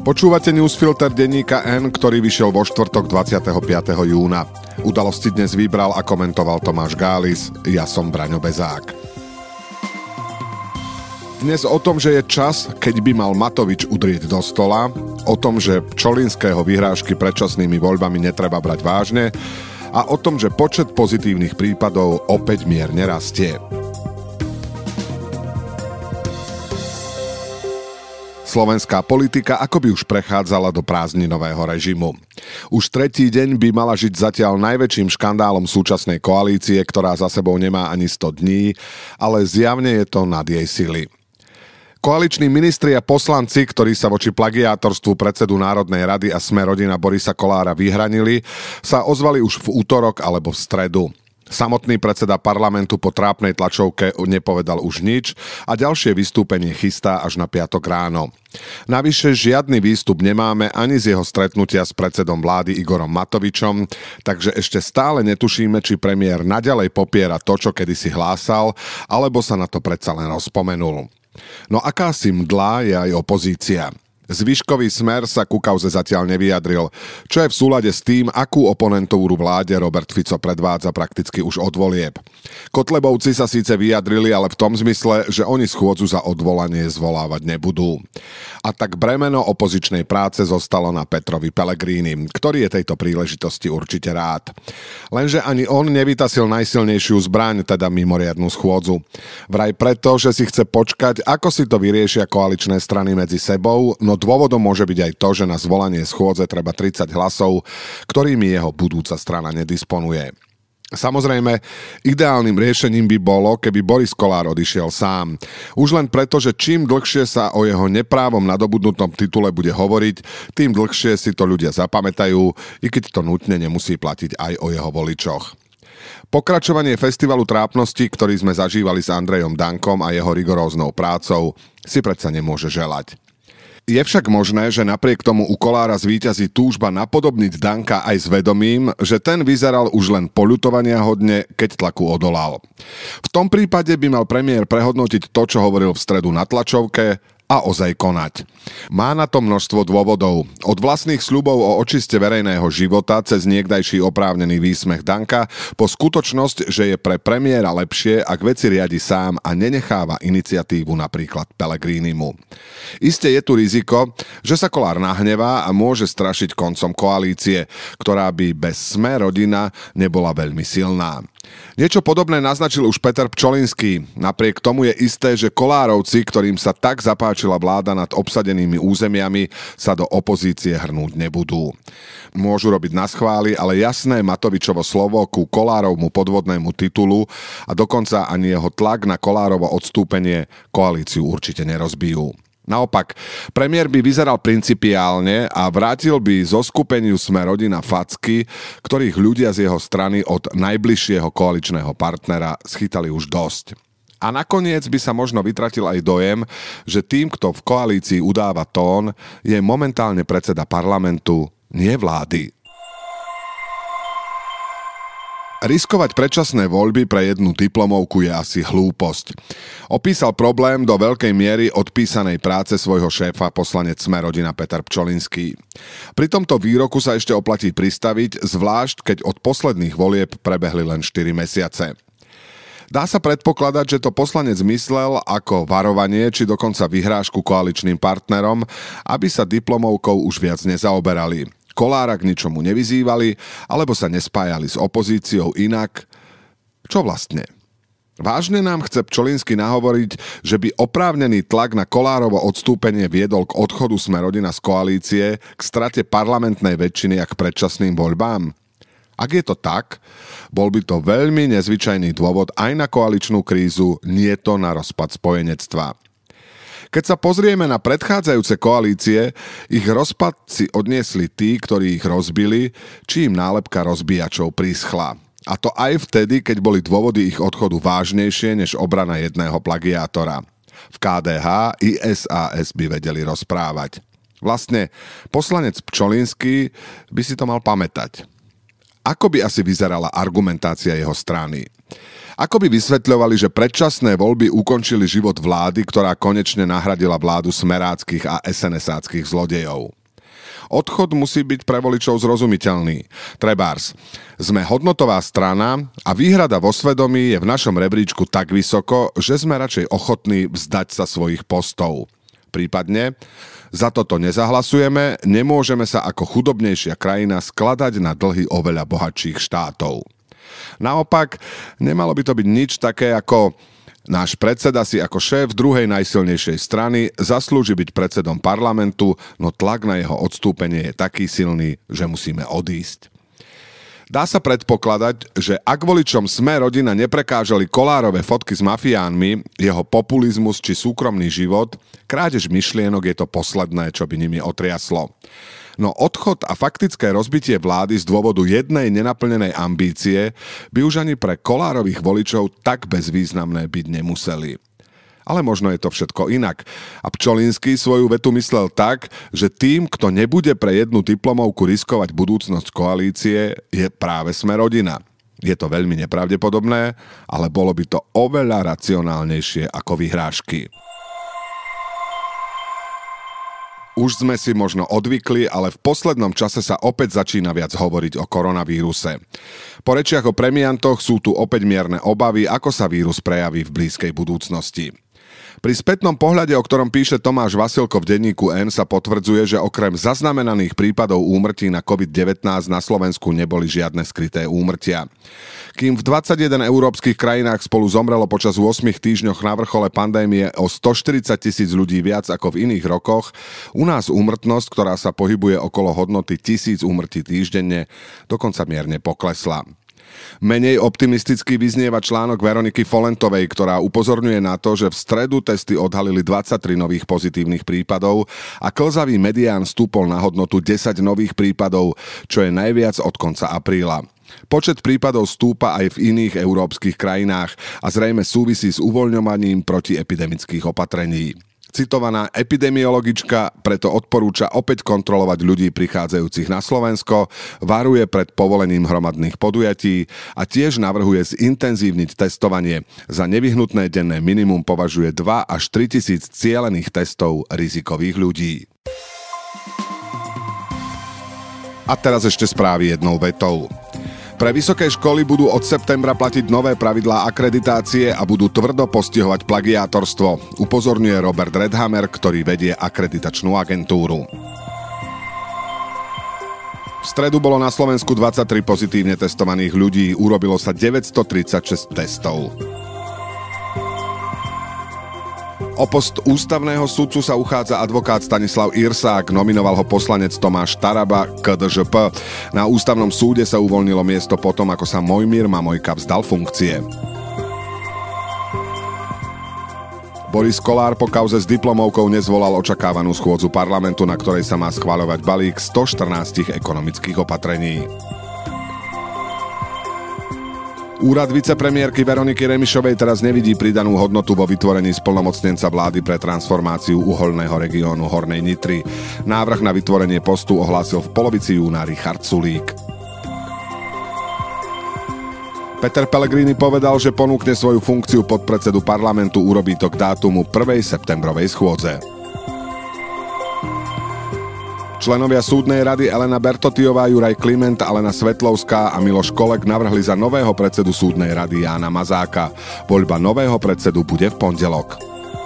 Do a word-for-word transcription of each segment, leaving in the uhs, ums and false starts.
Počúvate newsfilter denníka N, ktorý vyšiel vo štvrtok dvadsiateho piateho júna. Udalosti dnes vybral a komentoval Tomáš Gális, ja som Braňo Bezák. Dnes o tom, že je čas, keď by mal Matovič udrieť do stola, o tom, že Pčolinského vyhrážky predčasnými voľbami netreba brať vážne a o tom, že počet pozitívnych prípadov opäť mierne rastie. Slovenská politika akoby už prechádzala do prázdninového režimu. Už tretí deň by mala žiť zatiaľ najväčším škandálom súčasnej koalície, ktorá za sebou nemá ani sto dní, ale zjavne je to nad jej sily. Koaliční ministri a poslanci, ktorí sa voči plagiátorstvu predsedu Národnej rady a Smer-rodina Borisa Kollára vyhranili, sa ozvali už v útorok alebo v stredu. Samotný predseda parlamentu po trápnej tlačovke nepovedal už nič a ďalšie vystúpenie chystá až na piatok ráno. Navyše žiadny výstup nemáme ani z jeho stretnutia s predsedom vlády Igorom Matovičom, takže ešte stále netušíme, či premiér naďalej popiera to, čo kedysi hlásal, alebo sa na to predsa len rozpomenul. No akási mdlá je aj opozícia. Zvyškový Smer sa ku kauze zatiaľ nevyjadril, čo je v súlade s tým, akú oponentúru vláde Robert Fico predvádza prakticky už od volieb. Kotlebovci sa síce vyjadrili, ale v tom zmysle, že oni schôdzu za odvolanie zvolávať nebudú. A tak bremeno opozičnej práce zostalo na Petrovi Pellegrinim, ktorý je tejto príležitosti určite rád. Lenže ani on nevytasil najsilnejšiu zbraň, teda mimoriadnu schôdzu. Vraj preto, že si chce počkať, ako si to vyriešia koaličné strany medzi sebou, no dôvodom môže byť aj to, že na zvolanie schôdze treba tridsať hlasov, ktorými jeho budúca strana nedisponuje. Samozrejme, ideálnym riešením by bolo, keby Boris Kollár odišiel sám. Už len preto, že čím dlhšie sa o jeho neprávom nadobudnutom titule bude hovoriť, tým dlhšie si to ľudia zapamätajú, i keď to nutne nemusí platiť aj o jeho voličoch. Pokračovanie festivalu trápnosti, ktorý sme zažívali s Andrejom Dankom a jeho rigoróznou prácou, si predsa nemôže želať. Je však možné, že napriek tomu u Kollára zvíťazí túžba napodobniť Danka aj s vedomím, že ten vyzeral už len poľutovania hodne, keď tlaku odolal. V tom prípade by mal premiér prehodnotiť to, čo hovoril v stredu na tlačovke, a ozaj konať. Má na to množstvo dôvodov. Od vlastných sľubov o očiste verejného života cez niekdajší oprávnený výsmech Danka po skutočnosť, že je pre premiéra lepšie, ak veci riadi sám a nenecháva iniciatívu napríklad Pellegrinimu. Isté je tu riziko, že sa Kollár nahnevá a môže strašiť koncom koalície, ktorá by bez Smer-rodina nebola veľmi silná. Niečo podobné naznačil už Peter Pčolinský. Napriek tomu je isté, že Kollárovci, ktorým sa tak zapáčila vláda nad obsadenými územiami, sa do opozície hrnúť nebudú. Môžu robiť naschvály, ale jasné Matovičovo slovo ku Kollárovmu podvodnému titulu a dokonca ani jeho tlak na Kollárovo odstúpenie koalíciu určite nerozbijú. Naopak, premiér by vyzeral principiálne a vrátil by zo skupeniu Smer-rodina facky, ktorých ľudia z jeho strany od najbližšieho koaličného partnera schytali už dosť. A nakoniec by sa možno vytratil aj dojem, že tým, kto v koalícii udáva tón, je momentálne predseda parlamentu, nie vlády. Riskovať predčasné voľby pre jednu diplomovku je asi hlúposť. Opísal problém do veľkej miery odpísanej práce svojho šéfa poslanec Smer-rodina Peter Pčolinský. Pri tomto výroku sa ešte oplatí pristaviť, zvlášť keď od posledných volieb prebehli len štyri mesiace. Dá sa predpokladať, že to poslanec myslel ako varovanie či dokonca vyhrážku koaličným partnerom, aby sa diplomovkou už viac nezaoberali. Kollára k ničomu nevyzývali, alebo sa nespájali s opozíciou inak. Čo vlastne? Vážne nám chce Pčolinský nahovoriť, že by oprávnený tlak na Kollárovo odstúpenie viedol k odchodu Smer-rodina z koalície, k strate parlamentnej väčšiny a k predčasným voľbám? Ak je to tak, bol by to veľmi nezvyčajný dôvod aj na koaličnú krízu, nie to na rozpad spojenectva. Keď sa pozrieme na predchádzajúce koalície, ich rozpad si odniesli tí, ktorí ich rozbili, či im nálepka rozbíjačov prischla. A to aj vtedy, keď boli dôvody ich odchodu vážnejšie než obrana jedného plagiátora. V ká dé há i es a es by vedeli rozprávať. Vlastne poslanec Pčolinský by si to mal pamätať. Ako by asi vyzerala argumentácia jeho strany? Ako by vysvetľovali, že predčasné voľby ukončili život vlády, ktorá konečne nahradila vládu smeráckych a es en esáckych zlodejov? Odchod musí byť pre voličov zrozumiteľný. Trebárs, sme hodnotová strana a výhrada vo svedomí je v našom rebríčku tak vysoko, že sme radšej ochotní vzdať sa svojich postov. Prípadne, za toto nezahlasujeme, nemôžeme sa ako chudobnejšia krajina skladať na dlhy oveľa bohatších štátov. Naopak, nemalo by to byť nič také ako náš predseda si ako šéf druhej najsilnejšej strany zaslúži byť predsedom parlamentu, no tlak na jeho odstúpenie je taký silný, že musíme odísť. Dá sa predpokladať, že ak voličom Sme rodina neprekážali Kollárove fotky s mafiánmi, jeho populizmus či súkromný život, krádež myšlienok je to posledné, čo by nimi otriaslo. No odchod a faktické rozbitie vlády z dôvodu jednej nenaplnenej ambície by už ani pre Kollárových voličov tak bezvýznamné byť nemuseli. Ale možno je to všetko inak. A Pčolinský svoju vetu myslel tak, že tým, kto nebude pre jednu diplomovku riskovať budúcnosť koalície, je práve Sme rodina. Je to veľmi nepravdepodobné, ale bolo by to oveľa racionálnejšie ako vyhrážky. Už sme si možno odvykli, ale v poslednom čase sa opäť začína viac hovoriť o koronavíruse. Po rečiach o premiantoch sú tu opäť mierne obavy, ako sa vírus prejaví v blízkej budúcnosti. Pri spätnom pohľade, o ktorom píše Tomáš Vasilko v denníku N, sa potvrdzuje, že okrem zaznamenaných prípadov úmrtí na covid devätnásť na Slovensku neboli žiadne skryté úmrtia. Kým v dvadsaťjeden európskych krajinách spolu zomrelo počas ôsmich týždňoch na vrchole pandémie o stoštyridsať tisíc ľudí viac ako v iných rokoch, u nás úmrtnosť, ktorá sa pohybuje okolo hodnoty tisíc úmrtí týždenne, dokonca mierne poklesla. Menej optimisticky vyznieva článok Veroniky Folentovej, ktorá upozorňuje na to, že v stredu testy odhalili dvadsaťtri nových pozitívnych prípadov a klzavý medián stúpol na hodnotu desať nových prípadov, čo je najviac od konca apríla. Počet prípadov stúpa aj v iných európskych krajinách a zrejme súvisí s uvoľňovaním protiepidemických opatrení. Citovaná epidemiologička preto odporúča opäť kontrolovať ľudí prichádzajúcich na Slovensko, varuje pred povolením hromadných podujatí a tiež navrhuje zintenzívniť testovanie. Za nevyhnutné denné minimum považuje dva až tri tisíc cielených testov rizikových ľudí. A teraz ešte správy jednou vetou. Pre vysoké školy budú od septembra platiť nové pravidlá akreditácie a budú tvrdo postihovať plagiátorstvo, upozorňuje Robert Redhammer, ktorý vedie akreditačnú agentúru. V stredu bolo na Slovensku dvadsaťtri pozitívne testovaných ľudí, urobilo sa deväťstotridsaťšesť testov. O post ústavného sudcu sa uchádza advokát Stanislav Irsák, nominoval ho poslanec Tomáš Taraba, ká dé žé pé. Na ústavnom súde sa uvoľnilo miesto potom, ako sa Mojmír Mamojka vzdal funkcie. Boris Kollár po kauze s diplomovkou nezvolal očakávanú schôdzu parlamentu, na ktorej sa má schvaľovať balík stoštrnásť ekonomických opatrení. Úrad vicepremiérky Veroniky Remišovej teraz nevidí pridanú hodnotu vo vytvorení splnomocnenca vlády pre transformáciu uhoľného regiónu Hornej Nitry. Návrh na vytvorenie postu ohlásil v polovici júna Richard Sulík. Peter Pellegrini povedal, že ponúkne svoju funkciu podpredsedu parlamentu, urobí to k dátumu prvej septembrovej schôdze. Členovia súdnej rady Elena Bertotiová, Juraj Kliment, Alena Svetlovská a Miloš Kolek navrhli za nového predsedu súdnej rady Jána Mazáka. Voľba nového predsedu bude v pondelok.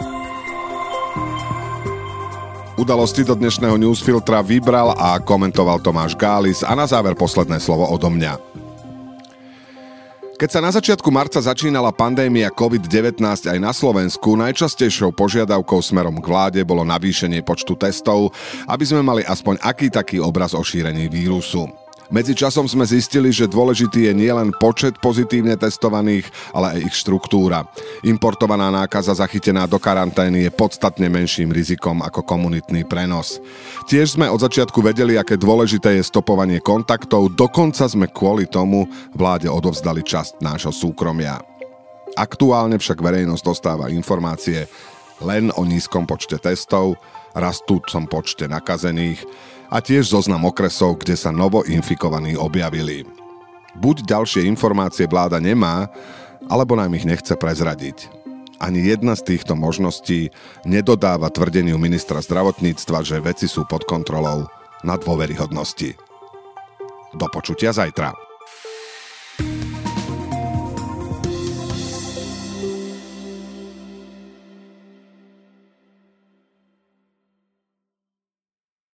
Udalosti do dnešného newsfiltra vybral a komentoval Tomáš Gális a na záver posledné slovo odo mňa. Keď sa na začiatku marca začínala pandémia covid devätnásť aj na Slovensku, najčastejšou požiadavkou smerom k vláde bolo navýšenie počtu testov, aby sme mali aspoň aký taký obraz o šírení vírusu. Medzičasom sme zistili, že dôležitý je nielen počet pozitívne testovaných, ale aj ich štruktúra. Importovaná nákaza zachytená do karantény je podstatne menším rizikom ako komunitný prenos. Tiež sme od začiatku vedeli, aké dôležité je stopovanie kontaktov, dokonca sme kvôli tomu vláde odovzdali časť nášho súkromia. Aktuálne však verejnosť dostáva informácie len o nízkom počte testov, rastúcom počte nakazených a tiež zoznam okresov, kde sa novo infikovaní objavili. Buď ďalšie informácie vláda nemá, alebo nám ich nechce prezradiť. Ani jedna z týchto možností nedodáva tvrdeniu ministra zdravotníctva, že veci sú pod kontrolou, na dôveryhodnosti. Do počutia zajtra.